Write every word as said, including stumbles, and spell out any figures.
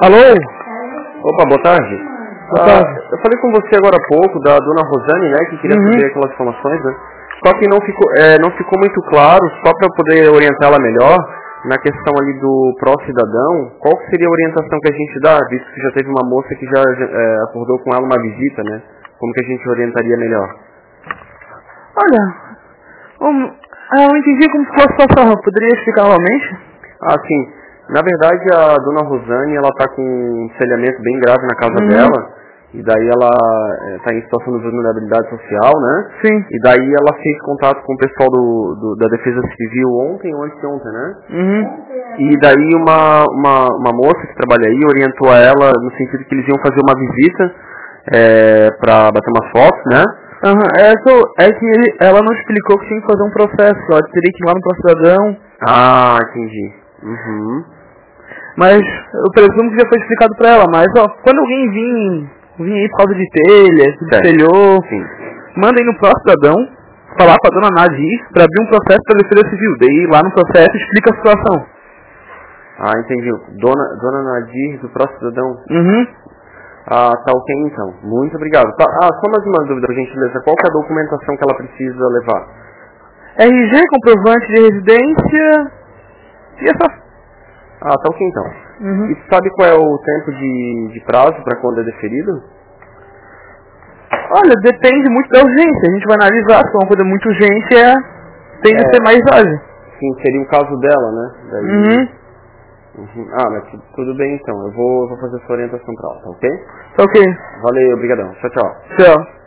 Alô? Opa, boa tarde. Boa tarde. Ah, eu falei com você agora há pouco, da dona Rosane, né, que queria Uhum. saber aquelas informações, né? Só que não ficou, é, não ficou muito claro, só para eu poder orientá-la melhor, na questão ali do pró-cidadão, qual que seria a orientação que a gente dá, visto que já teve uma moça que já é, acordou com ela uma visita, né? Como que a gente orientaria melhor? Olha, um, ah, eu entendi como ficou a situação. Poderia explicar novamente? Ah, sim. Na verdade, a dona Rosane, ela tá com um encilhamento bem grave na casa Uhum. dela, e daí ela está em situação de vulnerabilidade social, né? Sim. E daí ela fez contato com o pessoal do, do- da Defesa Civil ontem ou anteontem, né? Uhum. E daí uma, uma, uma moça que trabalha aí orientou a ela no sentido que eles iam fazer uma visita é, para bater umas fotos, né? Aham, é, que- é que ele, ela não explicou que tinha que fazer um processo. Ela teria que ir lá no pró-cidadão. Ah, entendi. Uhum. Mas eu presumo que já foi explicado pra ela. Mas, ó, quando alguém vir, vir aí por causa de telha, de Certo. telhou, Sim. manda aí no pró-cidadão, falar com a dona Nadir pra abrir um processo pra Defesa Civil. Daí lá no processo explica a situação. Ah, entendi. Dona, dona Nadir, do Próximo Cidadão. Uhum. Ah, tá ok então. Muito obrigado. Tá, ah, só mais uma dúvida, por gentileza. Qual que é a documentação que ela precisa levar? R G, comprovante de residência e essa... Ah, tá ok então. Uhum. E sabe qual é o tempo de, de prazo para quando é deferido? Olha, depende muito da urgência. A gente vai analisar. Se é uma coisa muito urgente, é... tende É. a ser mais ágil. Sim, seria o caso dela, né? Daí... Uhum. Uhum. Ah, mas tu- tudo bem então. Eu vou, vou fazer essa orientação pra ela, tá ok? Tá ok. Valeu, obrigadão. Tchau, tchau. Tchau.